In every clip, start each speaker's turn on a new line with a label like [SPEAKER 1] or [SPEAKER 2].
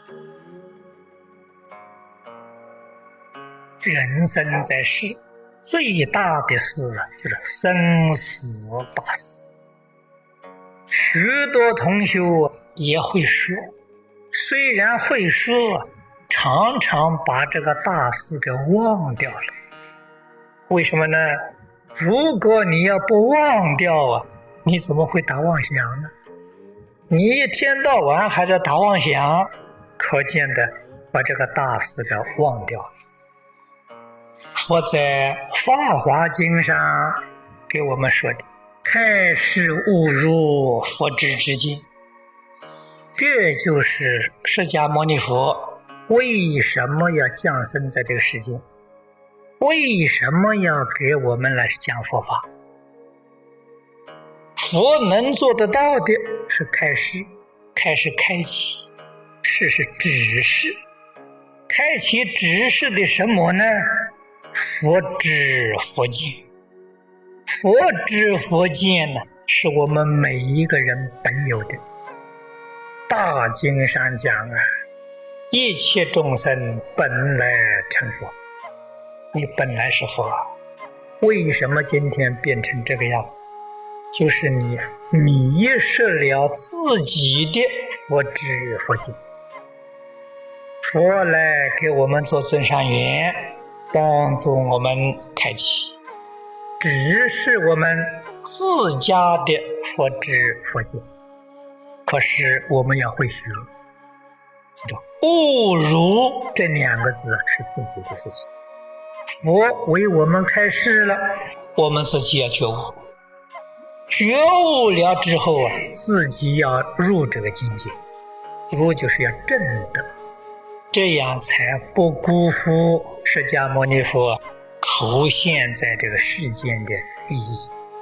[SPEAKER 1] 人生在世，最大的事就是生死大事。许多同学也会说，虽然会说，常常把这个大事给忘掉了。为什么呢？如果你要不忘掉你怎么会打妄想呢？你一天到晚还在打妄想，可见的把这个大事给忘掉了。佛在《法华经》上给我们说的，开示悟入佛智之境，这就是释迦牟尼佛为什么要降生在这个世间，为什么要给我们来讲佛法。佛能做得到的是开示，开启，示是指示，开启指示的什么呢？佛知佛见。佛知佛见呢，是我们每一个人本有的。大经上讲一切众生本来成佛，你本来是佛，为什么今天变成这个样子？就是你迷失了自己的佛知佛见。佛来给我们做增上缘，帮助我们开启，指示我们自家的佛知佛见。可是我们要会学，记住悟入这2个字是自己的事情。佛为我们开示了，我们自己要觉悟，觉悟了之后自己要入这个境界，入就是要证得，这样才不辜负释迦牟尼佛出现在这个世间的意义。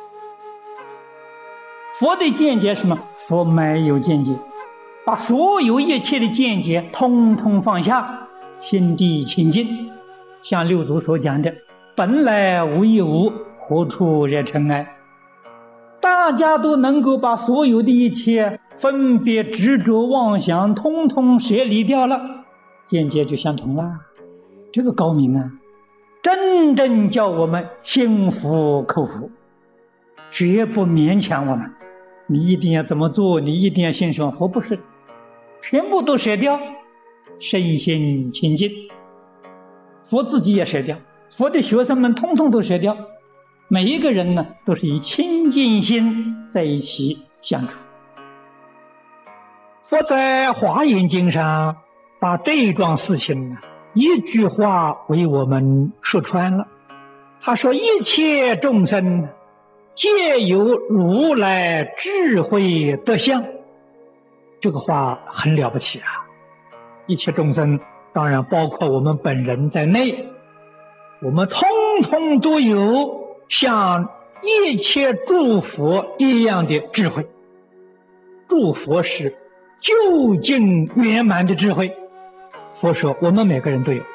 [SPEAKER 2] 佛的见解是什么？佛没有见解，把所有一切的见解通通放下，心地清净，像六祖所讲的，本来无一物，何处惹尘埃。大家都能够把所有的一切分别执着妄想通通舍离掉了，见解就相同了。这个高明真正叫我们心服口服，绝不勉强我们。你一定要怎么做，你一定要信什么？佛不是，全部都舍掉，身心清净。佛自己也舍掉，佛的学生们通通都舍掉。每一个人都是以清净心在一起相处。佛在《华严经》上把这一桩事情一句话为我们说穿了。他说：一切众生皆有如来智慧德相。这个话很了不起一切众生当然包括我们本人在内，我们通通都有像一切诸佛一样的智慧。诸佛是究竟圆满的智慧，佛说我们每个人都有。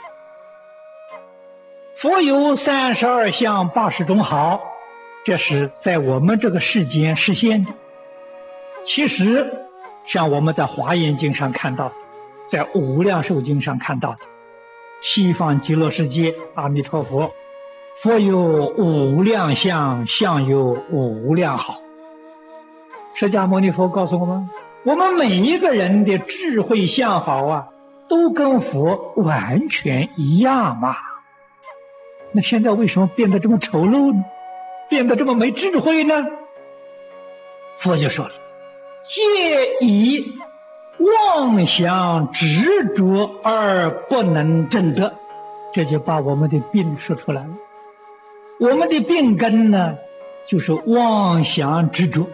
[SPEAKER 2] 佛有32相80种好，这是在我们这个世间实现的。其实像我们在华严经上看到的，在无量寿经上看到的，西方极乐世界阿弥陀佛，佛有无量相，相有无量好。释迦牟尼佛告诉我们，我们每一个人的智慧相好都跟佛完全一样嘛。那现在为什么变得这么丑陋呢？变得这么没智慧呢？佛就说了，皆以妄想执着而不能证得。这就把我们的病说出来了。我们的病根就是妄想执着。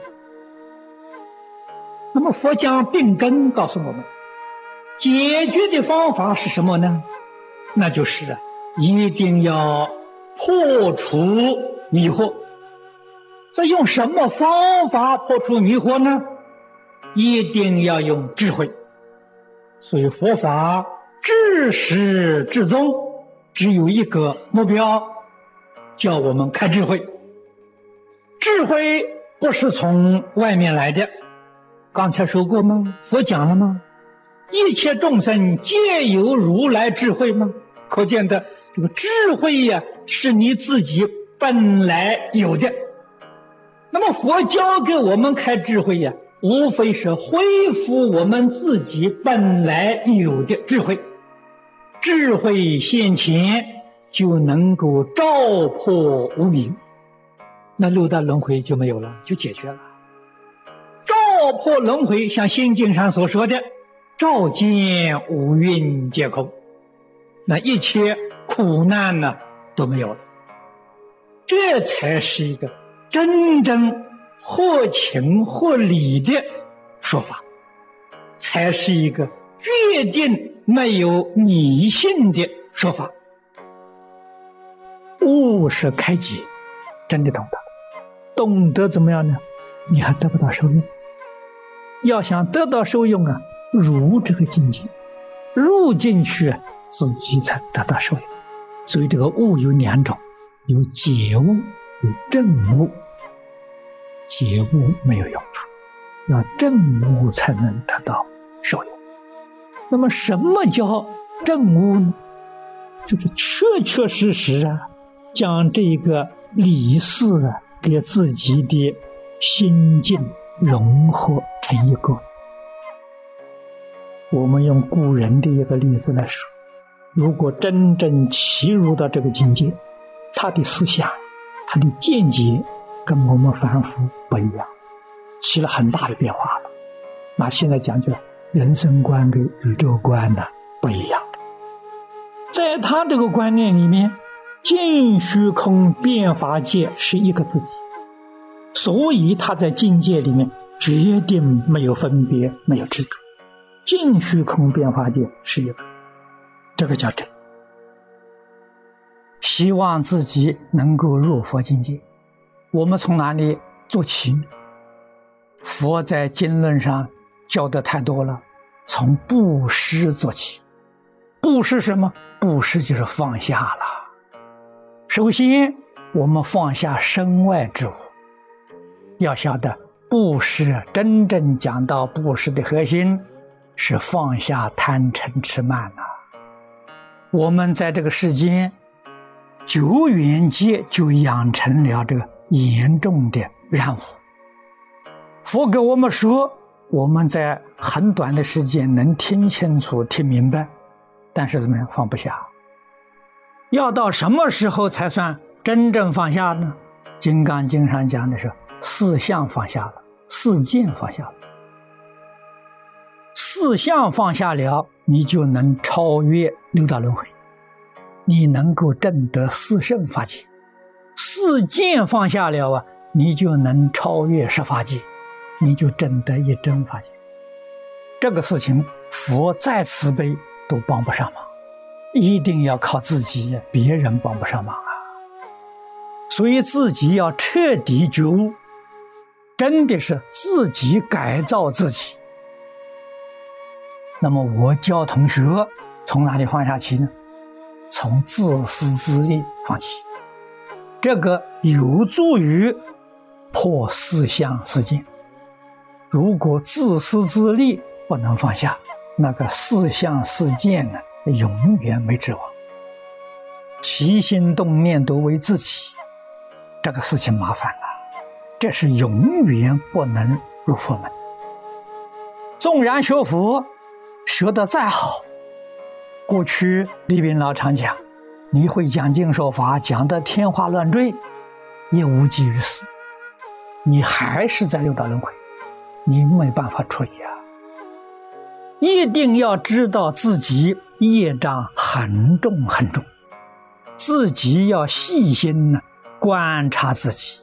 [SPEAKER 2] 那么佛讲病根告诉我们，解决的方法是什么呢？那就是一定要破除迷惑。这用什么方法破除迷惑呢？一定要用智慧。所以佛法至始至终只有一个目标，叫我们开智慧。智慧不是从外面来的，刚才说过吗？佛讲了吗？ 一切众生皆有如来智慧吗？可见的这个智慧呀，是你自己本来有的。那么佛教给我们开智慧呀，无非是恢复我们自己本来有的智慧。智慧现前，就能够照破无明，那六道轮回就没有了，就解决了。照破轮回，像心经上所说的，照见五蕴皆空，那一切苦难呢都没有了。这才是一个真正合情合理的说法，才是一个决定没有迷信的说法。悟是开解，真的懂得，懂得怎么样呢？你还得不到受用。要想得到受用啊，入这个境界，入进去自己才得到受用。所以这个悟有两种，有解悟，有证悟。解悟没有用处，要证悟才能得到受用。那么什么叫证悟呢？就是确确实实啊，将这个理事啊给自己的心境融合成一个。我们用古人的一个例子来说，如果真正契入到这个境界，他的思想，他的见解跟我们凡夫不一样，起了很大的变化了。那现在讲究人生观跟宇宙观呢不一样的，在他这个观念里面，尽虚空变法界是一个自己，所以他在境界里面决定没有分别，没有执着。尽虚空变法界是一个，这个叫真。希望自己能够入佛境界，我们从哪里做起呢？佛在经论上教的太多了，从布施做起。布施什么？布施就是放下了。首先我们放下身外之物。要晓得布施真正讲到布施的核心是放下贪嗔痴慢啊。我们在这个世间久远界就养成了这个严重的染污。佛给我们说，我们在很短的时间能听清楚听明白，但是怎么样？放不下。要到什么时候才算真正放下呢？金刚经上讲的是四相放下了，四见放下了。四相放下了，你就能超越六道轮回，你能够证得四圣法界。四见放下了啊，你就能超越十法界，你就证得一真法界。这个事情佛再慈悲都帮不上忙，一定要靠自己，别人帮不上忙啊。所以自己要彻底觉悟，真的是自己改造自己。那么我教同学从哪里放下起呢？从自私自利放弃，这个有助于破四相四见。如果自私自利不能放下，那个四相四见呢，永远没指望。起心动念都为自己，这个事情麻烦了，这是永远不能入佛门。纵然学佛学得再好，过去李炳老常讲，你会讲经说法，讲得天花乱坠，也无济于事，你还是在六道轮回，你没办法出离啊！一定要知道自己业障很重很重，自己要细心观察自己，